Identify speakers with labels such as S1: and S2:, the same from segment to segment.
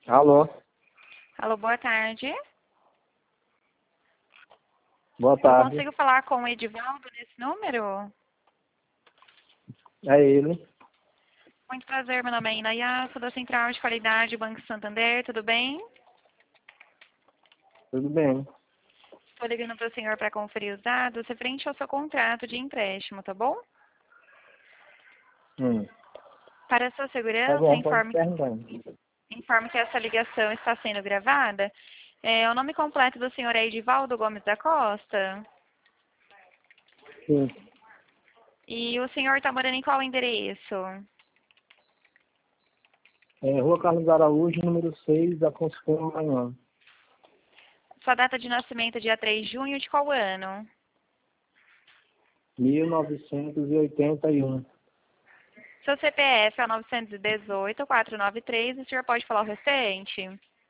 S1: Alô,
S2: Alô, boa tarde.
S1: boa
S2: Eu
S1: tarde.
S2: consigo falar com o Edivaldo nesse número?
S1: É ele.
S2: Muito prazer, meu nome é Inaya, sou da Central de Qualidade Banco Santander, tudo bem?
S1: Tudo bem?
S2: Estou ligando para o senhor para conferir os dados referente ao seu contrato de empréstimo, tá bom?
S1: Hum.
S2: Para a sua
S1: Tá
S2: segurança,
S1: bom, pode perguntar.
S2: informe que essa ligação está sendo gravada. O nome completo do senhor é Edivaldo Gomes da Costa?
S1: Sim.
S2: E o senhor está morando em qual endereço?
S1: Rua Carlos Araújo, número 6, Afonso Pena, Maranhão.
S2: Sua data de nascimento, dia 3 de junho de qual ano?
S1: 1981.
S2: Seu CPF é o 918-493, o senhor pode falar o restante?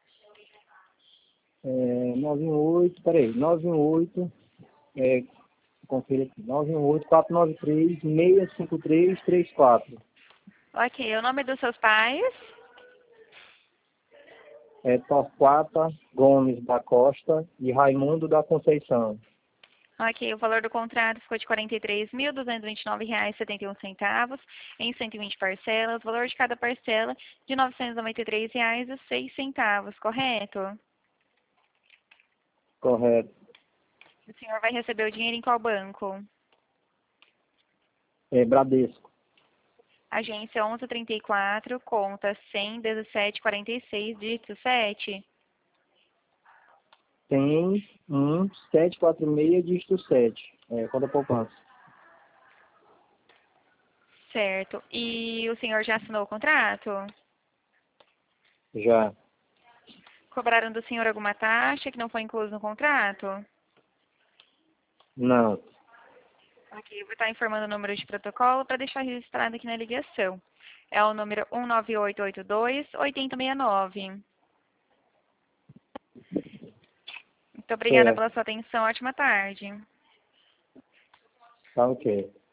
S1: 918, peraí, 918, confira aqui, 918-493-65334.
S2: Ok, o nome dos seus pais?
S1: Torquata Gomes da Costa e Raimundo da Conceição.
S2: Ok, o valor do contrato ficou de R$ 43.229,71 em 120 parcelas, valor de cada parcela de R$ 993,06, correto?
S1: Correto.
S2: O senhor vai receber o dinheiro em qual banco?
S1: Bradesco.
S2: Agência 1134, conta 100 1746, dígito 7.
S1: Tem 746, dígito 7. Conta poupança.
S2: Certo. E o senhor já assinou o contrato?
S1: Já.
S2: Cobraram do senhor alguma taxa que não foi incluso no contrato?
S1: Não.
S2: Ok, eu vou estar informando o número de protocolo para deixar registrado aqui na ligação. É o número 19882-8069. Muito obrigada
S1: Certo.
S2: pela sua atenção. Ótima tarde.
S1: Tá ok.